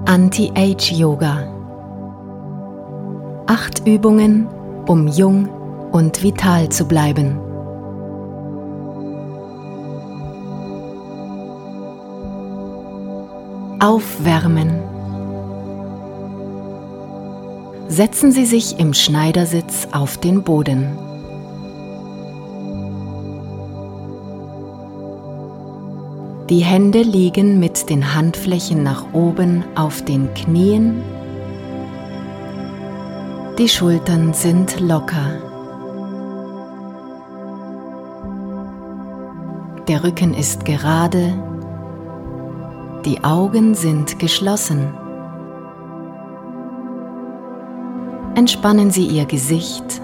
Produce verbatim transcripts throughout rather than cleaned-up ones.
Anti-Age-Yoga. Acht Übungen, um jung und vital zu bleiben. Aufwärmen. Setzen Sie sich im Schneidersitz auf den Boden. Die Hände liegen mit den Handflächen nach oben auf den Knien. Die Schultern sind locker. Der Rücken ist gerade. Die Augen sind geschlossen. Entspannen Sie Ihr Gesicht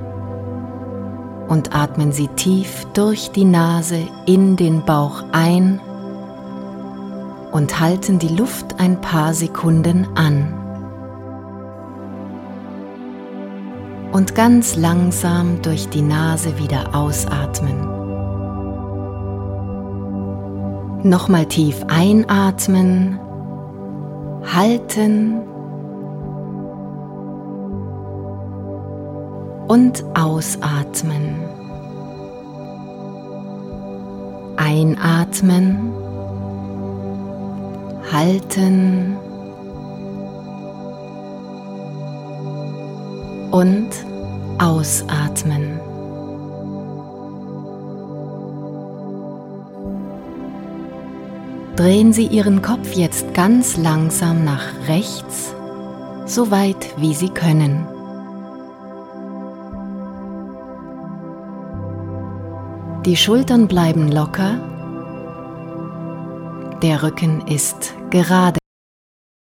und atmen Sie tief durch die Nase in den Bauch ein und halten die Luft ein paar Sekunden an. Und ganz langsam durch die Nase wieder ausatmen. Nochmal tief einatmen, halten und ausatmen. Einatmen, halten und ausatmen. Drehen Sie Ihren Kopf jetzt ganz langsam nach rechts, so weit wie Sie können. Die Schultern bleiben locker, der Rücken ist gerade.